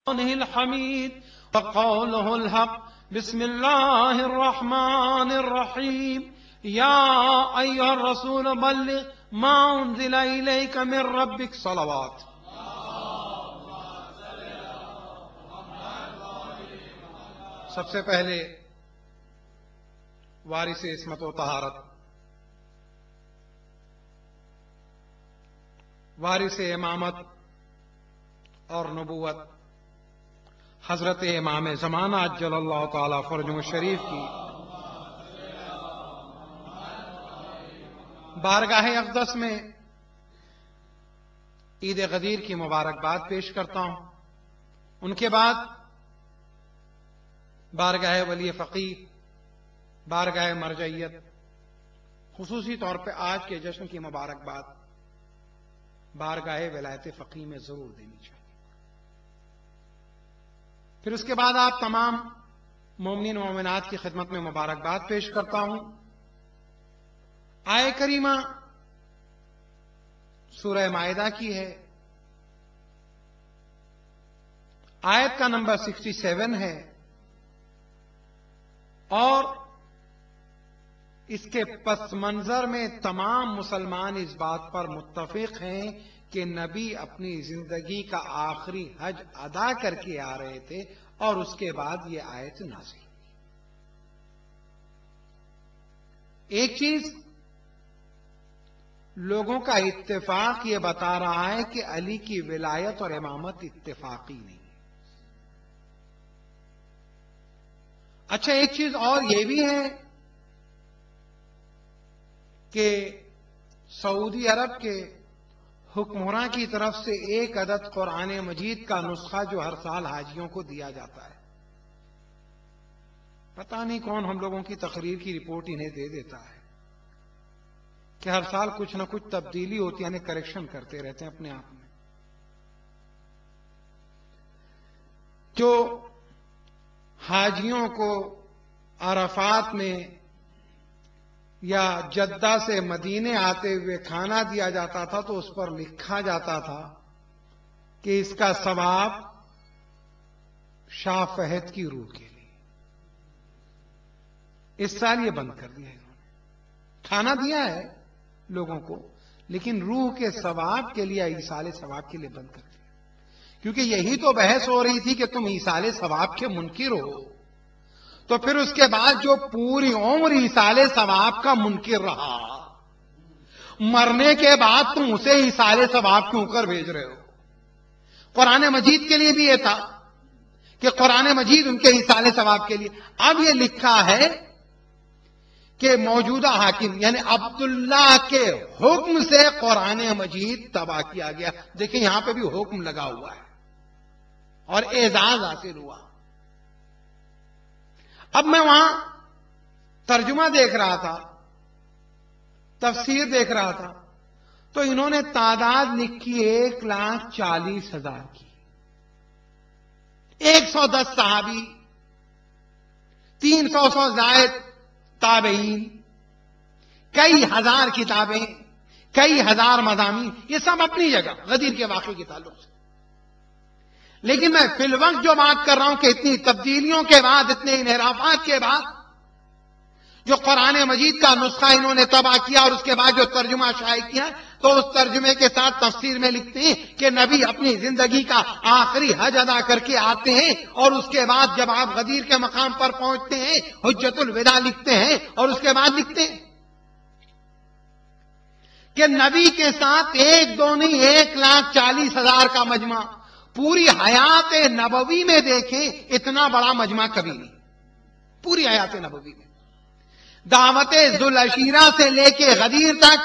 الحميد وقوله الحق بسم الله الرحمن الرحيم يا أيها الرسول بلغ ما أنزل إليك من ربك صلوات. سب سے پہلے وارث عصمت و طہارت، وارث امامت اور نبوت حضرت امام زمانہ عجل اللہ تعالی فرجہ شریف کی بارگاہ اقدس میں عید غدیر کی مبارکباد پیش کرتا ہوں. ان کے بعد بارگاہ ولی فقیہ، بارگاہ مرجعیت، خصوصی طور پہ آج کے جشن کی مبارکباد بارگاہ ولایت فقیہ میں ضرور دینی چاہیے. پھر اس کے بعد آپ تمام مومنین و مومنات کی خدمت میں مبارکباد پیش کرتا ہوں. آیہ کریمہ سورہ مائدہ کی ہے، آیت کا نمبر 67 ہے، اور اس کے پس منظر میں تمام مسلمان اس بات پر متفق ہیں کہ نبی اپنی زندگی کا آخری حج ادا کر کے آ رہے تھے اور اس کے بعد یہ آیت نازل ہوئی. ایک چیز لوگوں کا اتفاق یہ بتا رہا ہے کہ علی کی ولایت اور امامت اتفاقی نہیں ہے. اچھا، ایک چیز اور یہ بھی ہے کہ سعودی عرب کے حکمراں کی طرف سے ایک عدد قرآن مجید کا نسخہ جو ہر سال حاجیوں کو دیا جاتا ہے، پتہ نہیں کون ہم لوگوں کی تقریر کی رپورٹ انہیں دے دیتا ہے کہ ہر سال کچھ نہ کچھ تبدیلی ہوتی ہے، یعنی کریکشن کرتے رہتے ہیں اپنے آپ میں. جو حاجیوں کو عرفات میں یا جدہ سے مدینے آتے ہوئے کھانا دیا جاتا تھا تو اس پر لکھا جاتا تھا کہ اس کا ثواب شاہ فہد کی روح کے لیے. اس سال یہ بند کر دیا ہے. کھانا دیا ہے لوگوں کو لیکن روح کے ثواب کے لیے، ایصال ثواب کے لیے بند کر دیا. کیونکہ یہی تو بحث ہو رہی تھی کہ تم ایصال ثواب کے منکر ہو، تو پھر اس کے بعد جو پوری عمر ایصال ثواب کا منکر رہا، مرنے کے بعد تم اسے ایصال ثواب کیوں کر بھیج رہے ہو؟ قرآن مجید کے لیے بھی یہ تھا کہ قرآن مجید ان کے ایصال ثواب کے لیے. اب یہ لکھا ہے کہ موجودہ حاکم یعنی عبداللہ کے حکم سے قرآن مجید تباہ کیا گیا. دیکھیں یہاں پہ بھی حکم لگا ہوا ہے اور اعزاز حاصل ہوا. اب میں وہاں ترجمہ دیکھ رہا تھا، تفسیر دیکھ رہا تھا، تو انہوں نے تعداد لکھی 1,40,000 کی. 110 صحابی، 300 سے زائد تابعین، کئی ہزار کتابیں، کئی ہزار مضامین، یہ سب اپنی جگہ غدیر کے واقعے کے تعلق سے. لیکن میں فی الوقت جو بات کر رہا ہوں کہ اتنی تبدیلیوں کے بعد، اتنے انحرافات کے بعد جو قرآن مجید کا نسخہ انہوں نے تباہ کیا اور اس کے بعد جو ترجمہ شائع کیا، تو اس ترجمے کے ساتھ تفسیر میں لکھتے ہیں کہ نبی اپنی زندگی کا آخری حج ادا کر کے آتے ہیں اور اس کے بعد جب آپ غدیر کے مقام پر پہنچتے ہیں حجت الوداع لکھتے ہیں اور اس کے بعد لکھتے ہیں کہ نبی کے ساتھ ایک دو نہیں 1,40,000 کا مجمع. پوری حیات نبوی میں دیکھیں اتنا بڑا مجمع کبھی نہیں. پوری حیات نبوی میں دعوت ذوالعشیرہ سے لے کے غدیر تک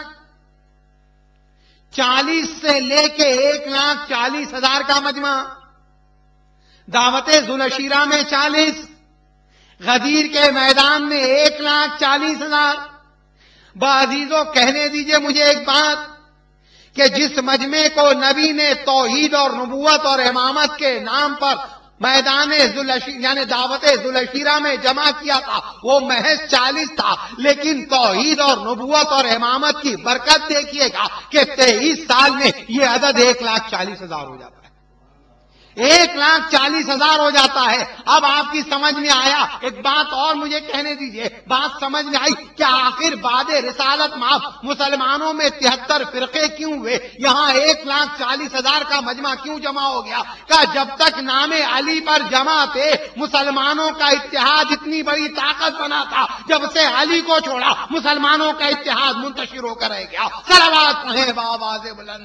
40 سے لے کے 1,40,000 کا مجمع. دعوت ذوالعشیرہ میں 40، غدیر کے میدان میں 1,40,000. بعزیزو کہنے دیجئے مجھے ایک بات کہ جس مجمع کو نبی نے توحید اور نبوت اور امامت کے نام پر میدان یعنی دعوت ذوالعشیرہ میں جمع کیا تھا وہ محض 40 تھا، لیکن توحید اور نبوت اور امامت کی برکت دیکھیے گا کہ 23 سال میں یہ عدد 1,40,000 ہو جاتا ہے. 1,40,000 ہو جاتا ہے. اب آپ کی سمجھ میں آیا. ایک بات اور مجھے کہنے دیجئے, بات سمجھ میں آئی کہ آخر بعد رسالت مآب مسلمانوں میں 73 فرقے کیوں ہوئے؟ یہاں 1,40,000 کا مجمع کیوں جمع ہو گیا؟ کہ جب تک نام علی پر جمع تھے مسلمانوں کا اتحاد اتنی بڑی طاقت بنا تھا. جب سے علی کو چھوڑا مسلمانوں کا اتحاد منتشر ہو کر رہ گیا. صلوات پڑھیں بآواز بلند.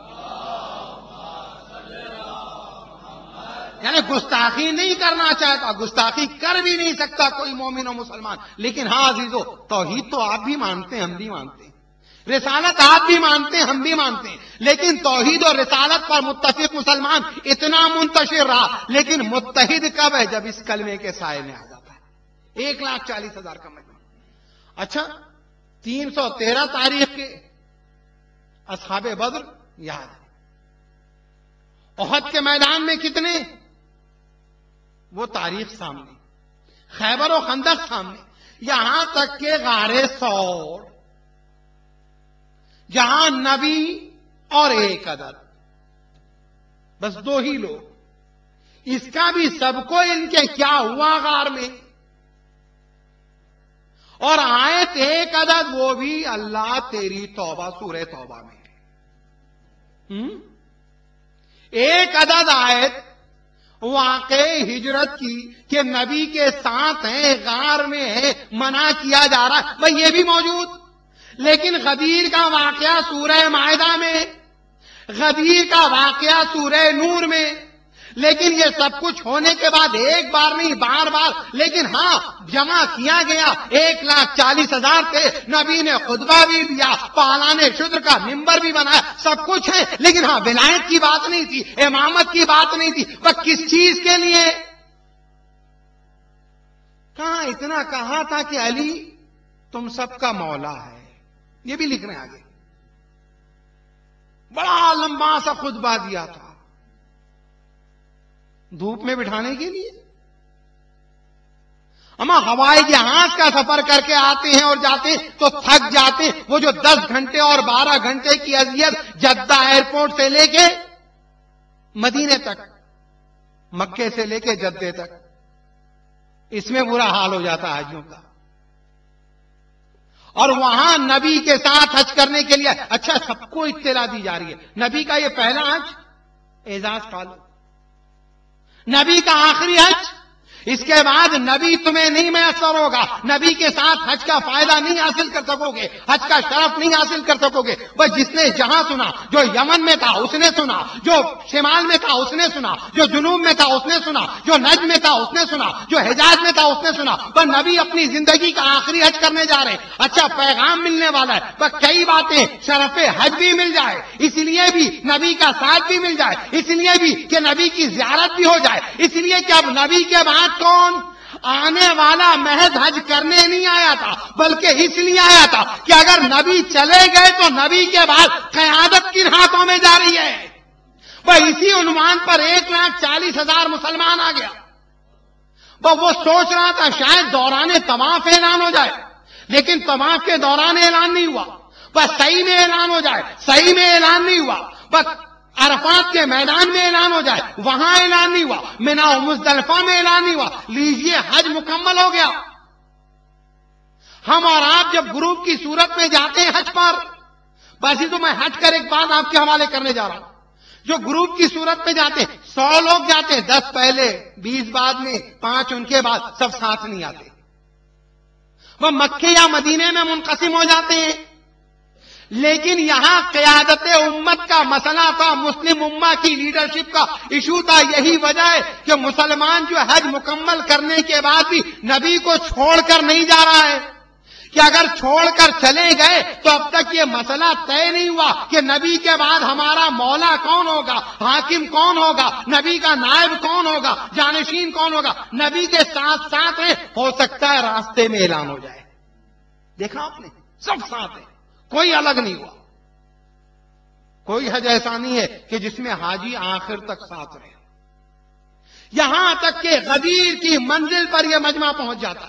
یعنی گستاخی نہیں کرنا چاہتا, گستاخی کر بھی نہیں سکتا کوئی مومن و مسلمان. لیکن ہاں عزیزو, توحید تو آپ بھی مانتے ہیں, ہم بھی مانتے ہیں, رسالت آپ بھی مانتے ہیں, ہم بھی مانتے ہیں, لیکن توحید اور رسالت پر متفق مسلمان اتنا منتشر رہا. لیکن متحد کب ہے؟ جب اس کلمے کے سائے میں آ جاتا ہے. 1,40,000 کا مجمع. اچھا, 313 تاریخ کے اصحاب بدر یاد ہے. احد کے میدان میں کتنے؟ وہ تاریخ سامنے. خیبر و خندق سامنے. یہاں تک کہ غار ثور, جہاں نبی اور ایک عدد, بس 2 ہی لوگ, اس کا بھی سب کو ان کے کیا ہوا غار میں. اور آیت ایک عدد, وہ بھی اللہ تیری توبہ, سورہ توبہ میں ہے. ایک عدد آیت واقع ہجرت کی کہ نبی کے ساتھ ہیں, غار میں ہے, منع کیا جا رہا ہے, بھئی یہ بھی موجود. لیکن غدیر کا واقعہ سورہ مائدہ میں, غدیر کا واقعہ سورہ نور میں. لیکن یہ سب کچھ ہونے کے بعد ایک بار نہیں, بار بار. لیکن ہاں, جمع کیا گیا 1,40,000 تھے. نبی نے خطبہ بھی دیا, پالان شدر کا منبر بھی بنایا, سب کچھ ہے. لیکن ہاں, ولایت کی بات نہیں تھی, امامت کی بات نہیں تھی. بس کس چیز کے لیے؟ کہاں اتنا کہا تھا کہ علی تم سب کا مولا ہے. یہ بھی لکھ رہے ہیں آگے. بڑا لمبا سا خطبہ دیا تھا, دھوپ میں بٹھانے کے لیے. اما ہوائی جہاز کا سفر کر کے آتے ہیں اور جاتے ہیں تو تھک جاتے ہیں. وہ جو 10 گھنٹے اور 12 گھنٹے کی اذیت جدہ ایئرپورٹ سے لے کے مدینے تک, مکے سے لے کے جدے تک, اس میں برا حال ہو جاتا ہے حاجیوں کا. اور وہاں نبی کے ساتھ حج کرنے کے لیے, اچھا سب کو اطلاع دی جا رہی ہے, نبی کا یہ پہلا حج, اعزاز پالو. نبی کا آخری حج, اس کے بعد نبی تمہیں نہیں میسر ہوگا. نبی کے ساتھ حج کا فائدہ نہیں حاصل کر سکو گے, حج کا شرف نہیں حاصل کر سکو گے. بس جس نے جہاں سنا, جو یمن میں تھا اس نے سنا, جو شمال میں تھا اس نے سنا, جو جنوب میں تھا اس نے سنا, جو نجد میں تھا اس نے سنا, جو حجاز میں تھا اس نے سنا. بس نبی اپنی زندگی کا آخری حج کرنے جا رہے ہیں. اچھا پیغام ملنے والا ہے, بس کئی باتیں, شرف حج بھی مل جائے, اس لیے بھی نبی کا ساتھ بھی مل جائے, اس لیے بھی کہ نبی کی زیارت بھی ہو جائے, اس لیے کہ اب نبی کے بعد کون آنے والا محض حج کرنے نہیں آیا تھا, بلکہ اس لیے آیا تھا کہ اگر نبی چلے گئے تو نبی کے بعد قیادت کن ہاتھوں میں جا رہی ہے. بھائی اسی عنوان پر 1,40,000 مسلمان آ گیا. وہ سوچ رہا تھا شاید دوران طواف اعلان ہو جائے, لیکن طواف کے دوران اعلان نہیں ہوا. بس صحیح میں اعلان ہو جائے, صحیح میں اعلان نہیں ہوا. بس عرفات کے میدان میں اعلان ہو جائے, وہاں اعلان نہیں ہوا. مینا و مزدلفہ میں اعلان نہیں ہوا. لیجئے حج مکمل ہو گیا. ہم اور آپ جب گروپ کی صورت میں جاتے ہیں حج پر, بس تو میں ہٹ کر ایک بات آپ کے حوالے کرنے جا رہا ہوں. جو گروپ کی صورت میں جاتے ہیں, 100 لوگ جاتے ہیں, 10 پہلے, 20 بعد میں, 5 ان کے بعد, سب ساتھ نہیں آتے. وہ مکے یا مدینے میں منقسم ہو جاتے ہیں. لیکن یہاں قیادت امت کا مسئلہ تھا, مسلم امہ کی لیڈرشپ کا ایشو تھا. یہی وجہ ہے کہ مسلمان جو حج مکمل کرنے کے بعد بھی نبی کو چھوڑ کر نہیں جا رہا ہے, کہ اگر چھوڑ کر چلے گئے تو اب تک یہ مسئلہ طے نہیں ہوا کہ نبی کے بعد ہمارا مولا کون ہوگا, حاکم کون ہوگا, نبی کا نائب کون ہوگا, جانشین کون ہوگا. نبی کے ساتھ ساتھ ہیں, ہو سکتا ہے راستے میں اعلان ہو جائے. دیکھا آپ نے, سب ساتھ ہیں, کوئی الگ نہیں ہوا. کوئی حج ایسا نہیں ہے کہ جس میں حاجی آخر تک ساتھ رہے. یہاں تک کہ غدیر کی منزل پر یہ مجمع پہنچ جاتا ہے.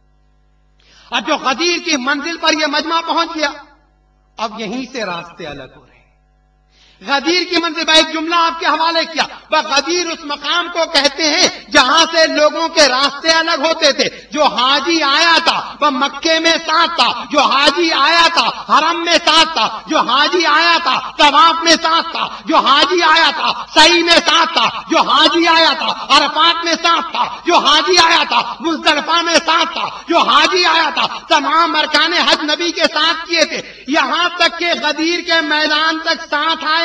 اب جو غدیر کی منزل پر یہ مجمع پہنچ گیا, اب یہیں سے راستے الگ ہو رہے ہیں. غدیر کی منزل ایک جملہ آپ کے حوالے کیا. غدیر اس مقام کو کہتے ہیں جہاں سے لوگوں کے راستے الگ ہوتے تھے. جو حاجی آیا تھا وہ مکے میں ساتھ تھا, جو حاجی آیا تھا حرم میں ساتھ تھا, جو حاجی آیا تھا طواف میں ساتھ تھا, جو حاجی آیا تھا سعی میں ساتھ تھا, جو حاجی آیا تھا عرفات میں ساتھ تھا, جو حاجی آیا تھا مزدلفہ میں ساتھ تھا, جو حاجی آیا تھا تمام ارکان حج نبی کے ساتھ کیے تھے, یہاں تک کہ غدیر کے میدان تک ساتھ آیا.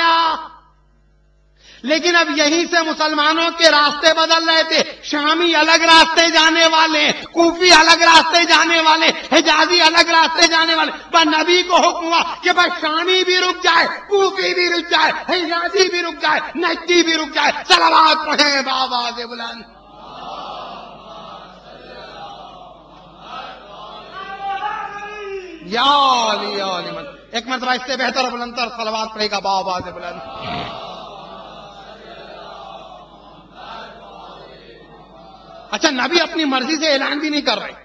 لیکن اب یہیں سے مسلمانوں کے راستے بدل رہے تھے. شامی الگ راستے جانے والے, کوفی الگ راستے جانے والے, حجازی الگ راستے جانے والے. پر نبی کو حکم ہوا کہ بس شامی بھی رک جائے, کوفی بھی رک جائے, حجازی بھی رک جائے, نجدی بھی رک جائے. صلوات پڑھیں بابا سے بلند. یا علی یا علی من. ایک مرتبہ اس سے بہتر بلندر صلوات پڑھے گا بابا سے بلند. اچھا, نبی اپنی مرضی سے اعلان بھی نہیں کر رہے.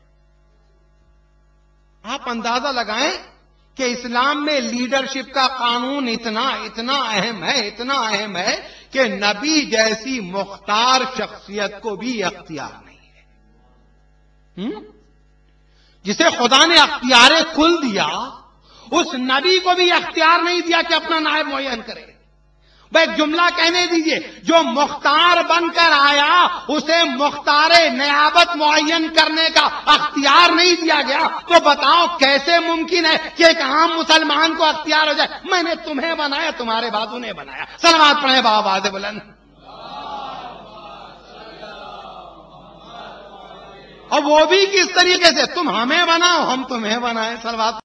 آپ اندازہ لگائیں کہ اسلام میں لیڈرشپ کا قانون اتنا اہم ہے کہ نبی جیسی مختار شخصیت کو بھی اختیار نہیں ہے. جسے خدا نے اختیار کل دیا, اس نبی کو بھی اختیار نہیں دیا کہ اپنا نائب معین کرے. بھائی جملہ کہنے دیجئے, جو مختار بن کر آیا اسے مختار نیابت معین کرنے کا اختیار نہیں دیا گیا, تو بتاؤ کیسے ممکن ہے کہ ایک عام مسلمان کو اختیار ہو جائے. میں نے تمہیں بنایا, تمہارے بازو نے بنایا. صلوات پڑھیں بابا سے بلند. اور وہ بھی کس طریقے سے, تم ہمیں بناؤ ہم تمہیں بنائیں. صلوات